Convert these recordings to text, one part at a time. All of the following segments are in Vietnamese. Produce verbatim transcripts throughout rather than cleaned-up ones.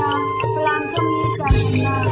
พลังจงมีจำนวน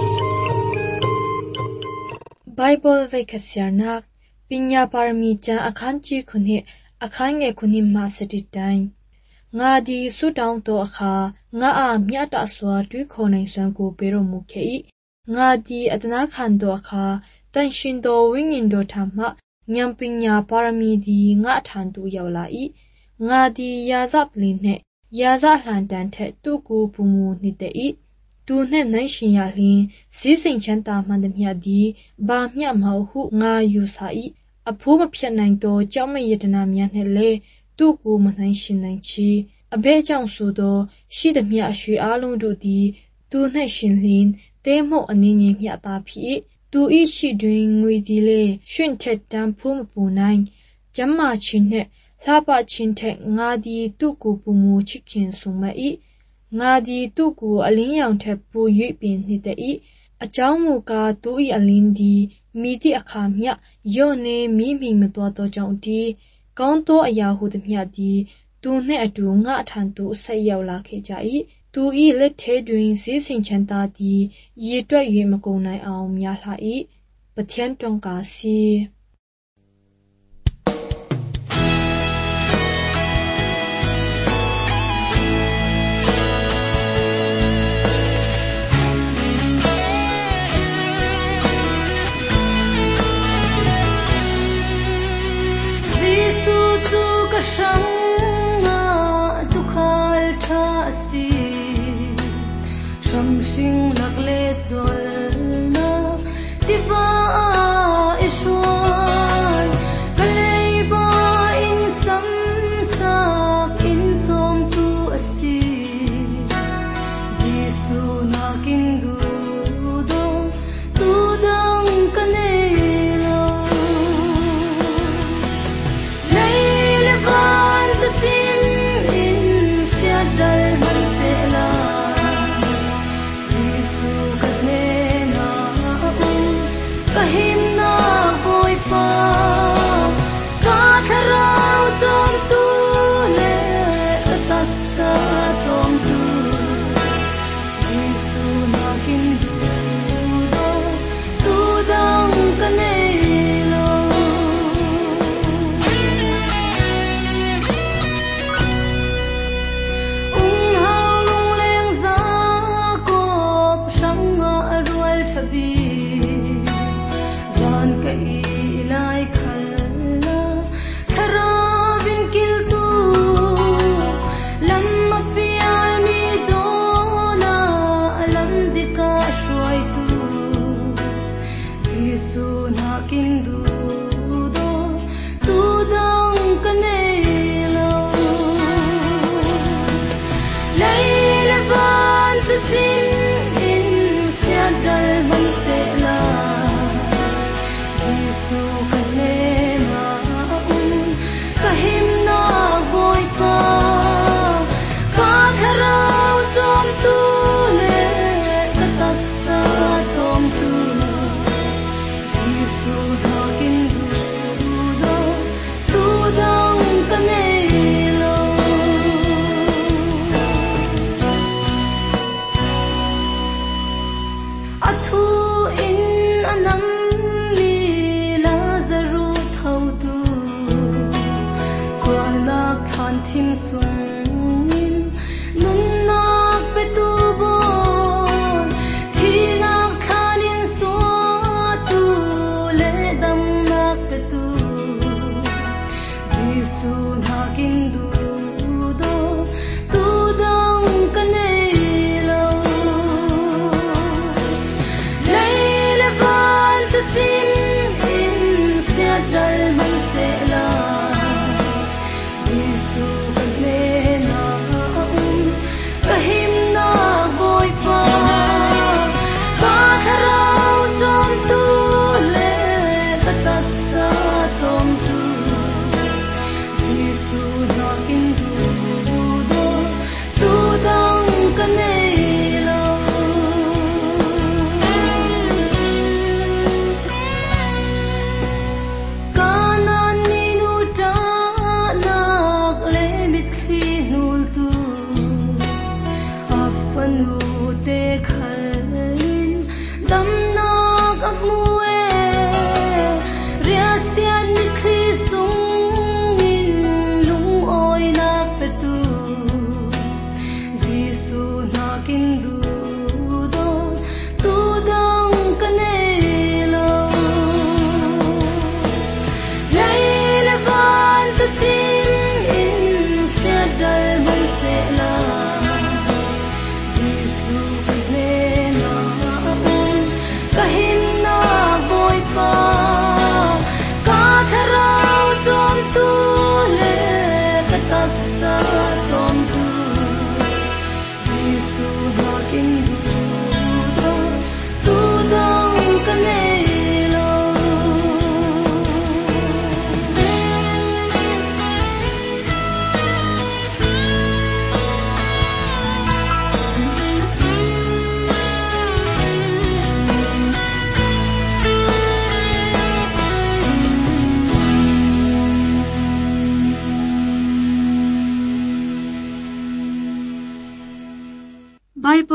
Bible ไว้ขเสียนักปิญญาปารมีจาอาคันจีคุณิอาคันเงคุณิมาสติตันงาดีสุดาวตัวอาคางาอามีอัตสวาดุยคนในสังกูเปรมุเคอีงาดีอัตนาคันตัวอาคาตันชินโตวิญญโดธรรมะญามปิญญาปารมีดีงาทันตุยาวลาอีงาดียาซับลินเนยาซาหลันตันเทตุกูปุมูนิเตอีตูเนนันชินยาลินสีสิงชันตามันเดมียดีบามียมาหูงายูซาอีอภูมิพยานันโตเจ้าไม่ยตนามียเนเลตุกูมันนันชินนันชีอเบจังสูโดชีดมียชุยอาลุงดูดีตูเนชินลินเตโมอันนี้มียตาพีตูอีชีดุยงุยดีเลชุนเทตันภูมิปูนันจำมาชินเนลาบะชินเทงาดีตุกูปุมูชิคินสุมาอีงาดีตุกูอลินยังเทปูยุยปินนิเตอีอาจารย์มูกาตุอีอลินดีมีที่อาคามียโยเนมีมิงมตัวตัวจังดีกองตัวอายาหูดมียดีตูเนอดูงาทันตุใส่ยาวลาเคจาอีตูอีเลเทดุยสีสิงชันตาดียีด้วยยุยมกุนายเอามียาลาอีปะเทียนตรงกาซี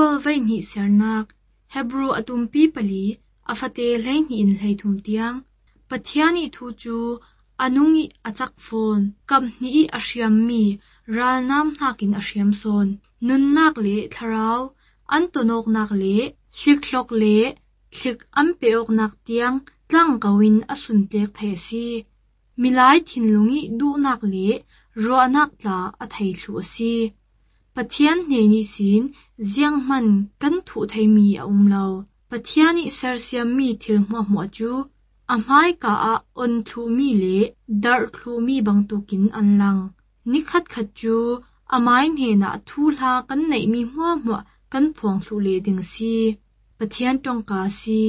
Bible vai ni sernak Hebrew atumpi pali afate hlei ni in hlei thum tiang pathiani thu chu anungi achak phone kam ni ashiam mi ralnam nakin ashiam son nun nak le tharau antonok nak le hliklok le hlik ampeok nak tiang tlang kawin asun tek the si milai thinlungi du nak le ro anak tla a thei thlu si pathian ne ni sin ziang man kan thu thei mi a umlo pathiani sarsiam mi thil hma hma chu amhai ka a on thu mi le dar thu mi bang tukin anlang nikhat khat chu amai ne na thu la kan nei mi hma hma kan phong thlu le ding si pathian tong ka si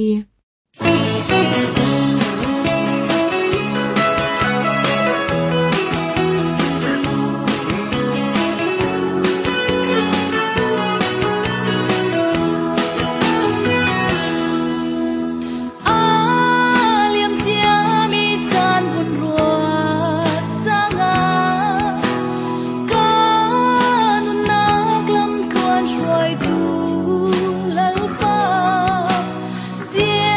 Yeah.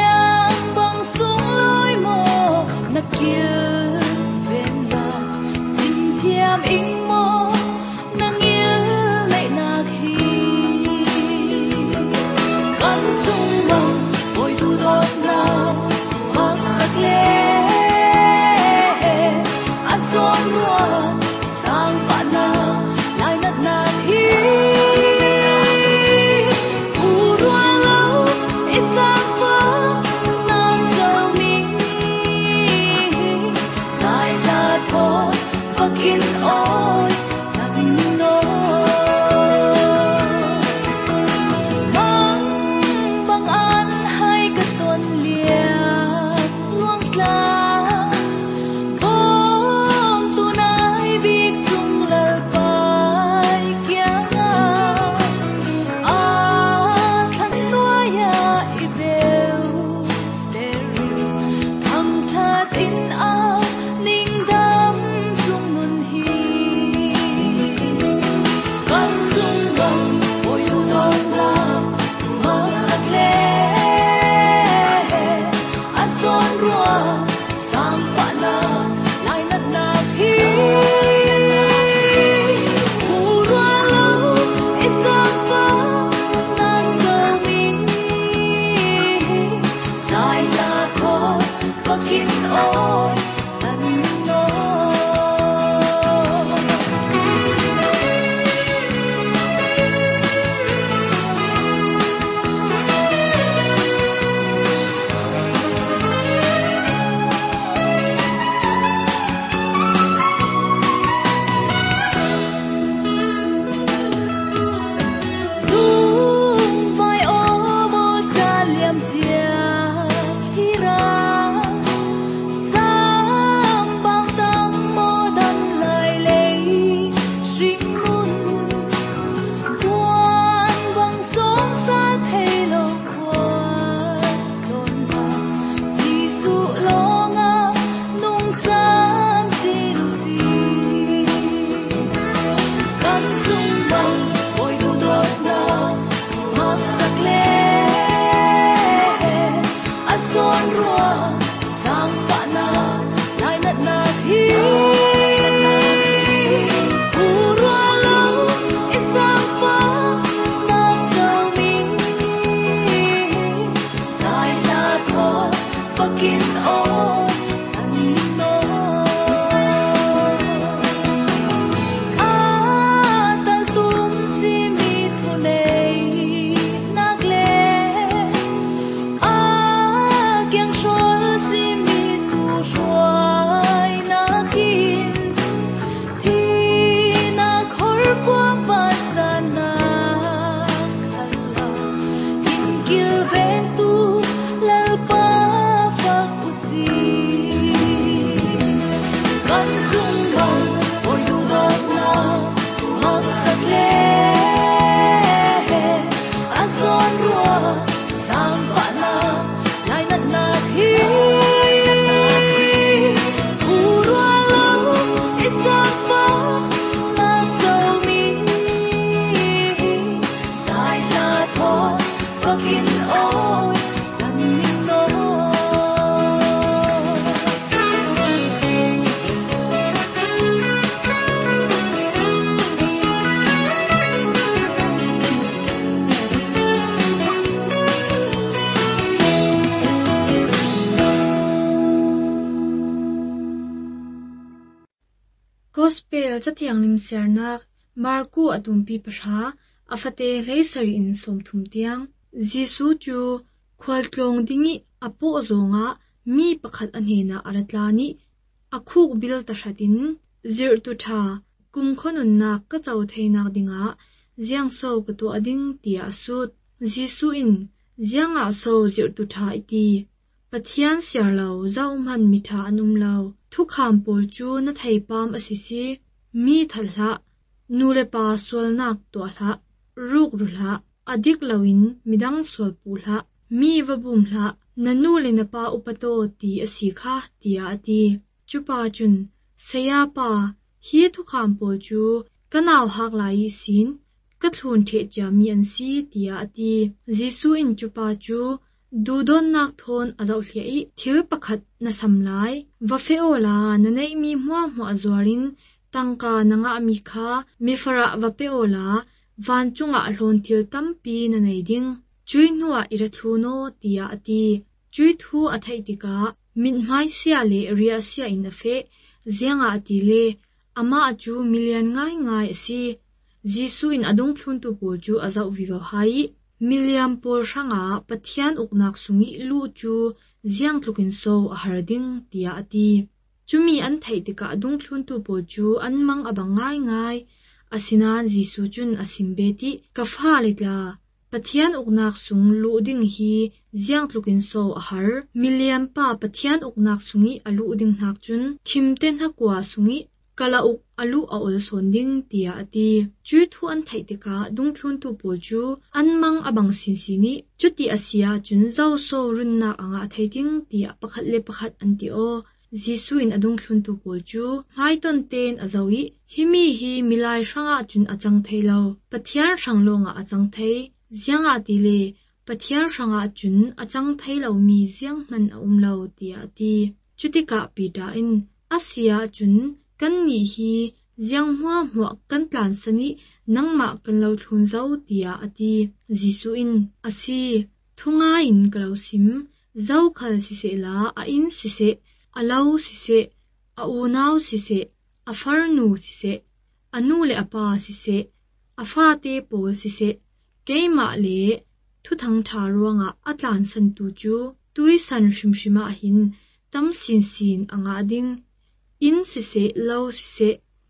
gospel chathiang lim sernak Marku atumpi pasha afate reisari in somthum tiang Jisu chu khwaltlong dingi apo zonga mi pakhat anhena aratlani akhuk bil tashatin zirtu tha kumkhonun nak ka chaw theinak dinga jiang so ka to ading tia sut Jisu in jianga so zirtu tha iti pathian siarlo zauman mitha anumlo thukham pol chu na theipam asisi mi thalha nulepa solnak to hla ruk rula adik lawin midang sol pula mi wabumla nanu lenapa upato ti asikha tia ati chupa chun sayapa hi thukham pol chu kanaw hak lai sin kathlun the jami an si tia ati Jisu in chupa chu dudon nak thon azau hlei thil pakhat na samlai wa feola nanei mi hwa hwa azwarin tangka nanga mi kha mi fara wa peola van chunga hlon thil tampi na nei ding chui nuwa ira thuno tia ati chui thu athai tika min mai sia le ria sia in fe zianga ati le ama achu million ngai ngai si Jisu in adung thlun tu pol chu azau vivo hai million pol ranga pathian uknak sungi lu chu ziang tlukin so harding tia ati chumi an thai tika adung thlun tu pol chu an mang abangai ngai asinan Jisu chun asimbeti kafa litla pathian uknak sung lu ding hi ziang tlukin so har million pa pathian uknak sungi alu ding hnak chun thimten hakwa sungi kala uk alu aol sonding tia ati chui thu an thai tika dung thlun tu pol chu an mang abang sin sini chuti asia chun zau so runna anga thaiting tia pakhat le pakhat anti o Jisu in adung thlun tu pol chu hai ton ten azawi himi hi milai ranga chun achang thailo pathian ranglonga achang thai zianga tile pathian ranga chun achang thailo mi ziang man umlo tia ati chutika pita in asia chun kan ni hi ziang hwa hwa kan tlan sani nangma kan lo thlun zau tia ati Jisu in asi thunga in kalo sim zau khal si se la a in si se alau si se a unau si se a farnu si se anu le apa si se a fa te pol si se keima le thu thang tha ruanga atlan san tu chu tui san shimshima hin tam sin sin anga ding in si se lau si se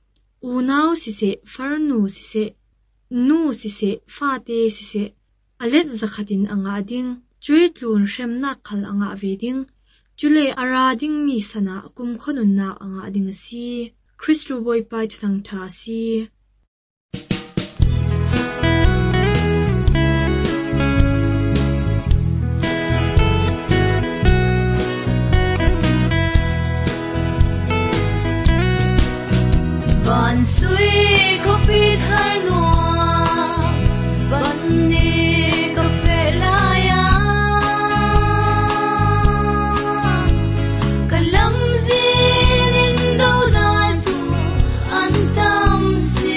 unau si se farnu si se nu si se fa te si se alet zakhatin anga ding chui tlun shremna khal anga veding chule ara ding mi sana kum khonun na anga ding si Christu boy pai thang tha si Ban sui ko pit har no ban ni ko fe la ya kalam zin in do da tu an tam si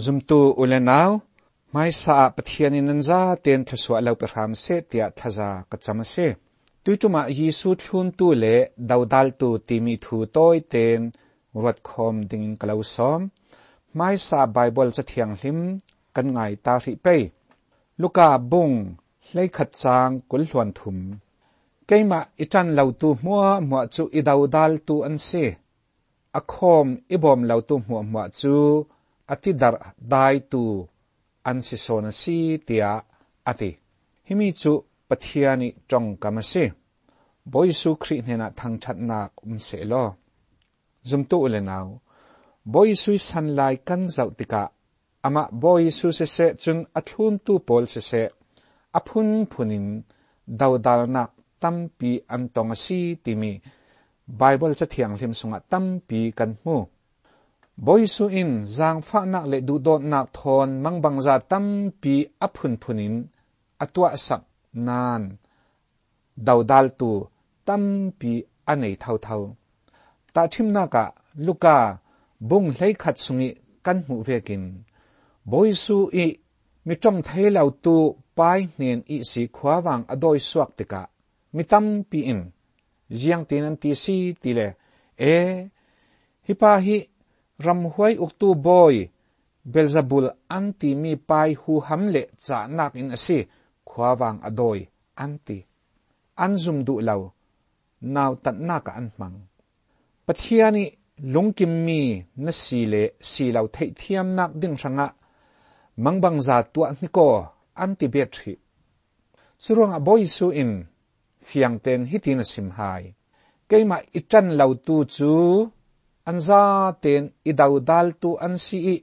zum tu ulenaw mai sa pathianin nanza ten thaswa lau perham se tia thaza kachamase tuituma Yesu thlun tu le daudal tu timi thu toy ten ruat khom ding kalausom mai sa Bible cha thiang hlim kan ngai ta ri pe Luka bung hlei khat chang kul hluan thum keima itan lau tu hmuwa hmuwa chu idaudal tu an se akhom ibom lau tu hmuwa hmuwa chu atidar dai tu an si sona si tia ati himi chu pathiani tong kamase boisu khri hena thang that nak um se lo zumtu ulenaw boisu sanlai kan zautika ama boisu se se chun athun tu pol se se aphun phunin daudal nak tampi antong si timi Bible cha thiang hlim sunga tampi kan mu boisu in zang fa nak le du dot nak thon mangbang za tampi aphun phunin atwa sak nan daudal tu tampi anei thau thau ta thimna ka Luka bung hlei khat sungi kan mu vekin boisu i mi tong thailau tu pai nen i si khwawang adoi suak tika mi tampi in jiang tinan ti si tile e hipa hi ramhuai uktu boy Belzebul anti mi pai hu hamle cha nak in asi khwawang adoi anti anzum du law naw tat naka anmang pathiani lungkim mi na sile silaw thei thiam nak ding sanga mangbang za tua niko anti betri surunga boisu in fiang ten hitin simhai keima itan law tu chu anza ten idaudal tu ansi i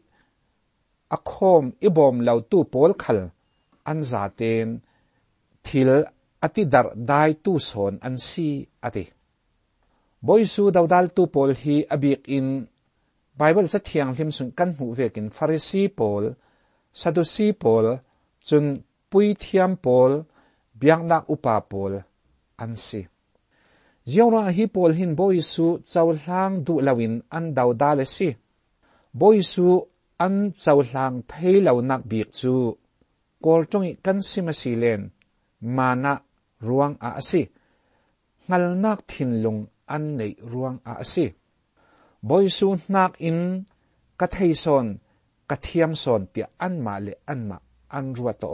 akhom ibom law tu pol khal anza ten thil atidar dai tu son ansi ati boisu daudal tu pol hi abik in Bible cha thiang hlim sun kan hu vekin Pharisee pol Sadducee pol chun pui thiam pol biangnak upa pol ansi Ziora hi pol hin boisu chawhlang du lawin an daudal si boisu an chawhlang theilau nak bik chu kol tongi kan simasilen mana ruang a asi ngalnak thinlung an nei ruang a asi boisu nak in kathaison kathiam son tia an ma le an ma an ruato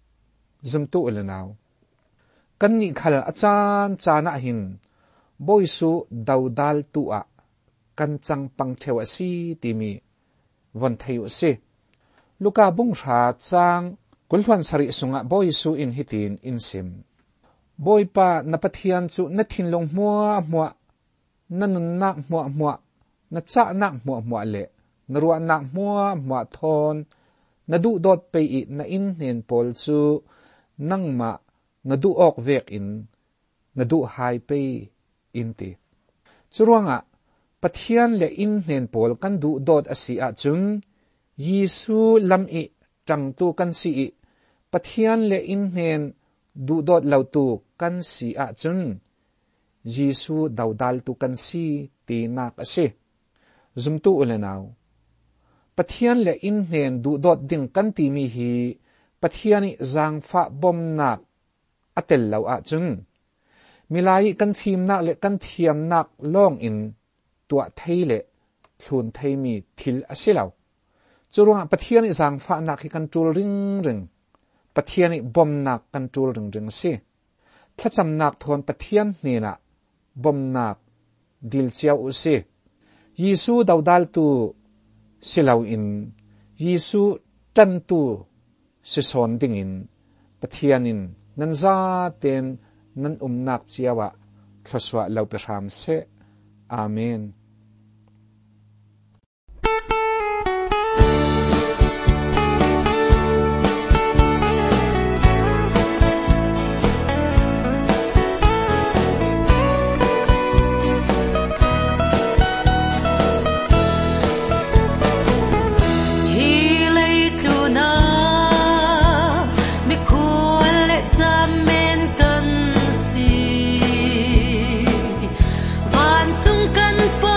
zumtu ulenaw kan ni khal achan chana hin boisu daudal tu a kan chang pang thewa si timi von theu se Luka bung tha chang kulhwan sari sunga boisu in hitin insim boipa napathian chu na thinlong muwa muwa nanun nak muwa muwa na cha nak muwa muwa le narua nak muwa muwa thon nadu dot pe i na in nen pol chu nangma nadu ok vek in nadu hai pe inti churuanga pathian le in nen pol kan du dot asi a chung Yesu lam i tang tu kan si i pathian le in nen du dot lau tu kan si a chun Yesu daudal tu kan si ti nak ase zumtu ulenaw pathian le in nen du dot ding kan ti mi hi pathiani zang fa bom nak atel lau a chun milai kan thim nak le kan thiam nak long in tua theile thlun theimi thil asilaw churunga pathiani zang fa nak hi kan tul ring ring pathiani bom nak kan tul ring ring si thacham nak thon pathian nena bom nak dil chiao u si Yesu daudal tu silaw in Yesu tan tu si son ding in pathianin nanza ten nan umnak chiawa thloswa lau pehram se amen Van tung kan po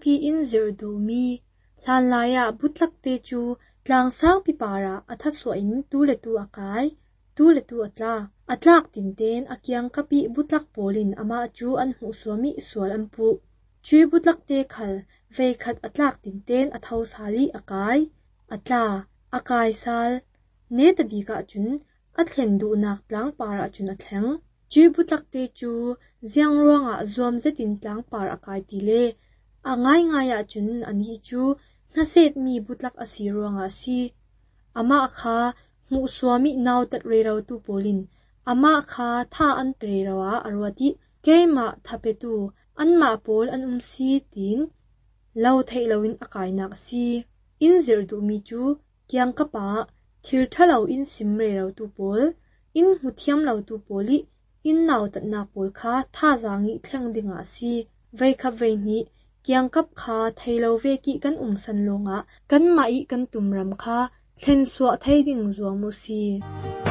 ki in zir du mi hlan laya butlak te chu tlang sang pipara atha so in tu le tu akai tu le tu atla atlak tin ten akyang kapi butlak polin ama chu an hu suami sual an pu chui butlak te khal vei khat atlak tin ten athau sali akai atla akai sal ne tabi ka chun athlen du nak tlang para chun athleng chui butlak te chu ziang ruanga zuam zetin tlang par akai ti le angai ngaya chun ani chu naset mi butlak asi ruanga si ama kha mu suami naw tat re raw tu polin ama kha tha an pre rawa arwati keima thapetu anma pol an um si tin lo thailowin akai nak si in zir du mi chu kyang ka pa thil thalo in sim re raw tu pol in huthiam lo tu poli in naw tat na pol kha tha zangi thleng dinga si vei kha vei ni kyang kap kha thailo ve ki kan um san longa kan mai kan tumram kha thlen suwa thai ding zuamu si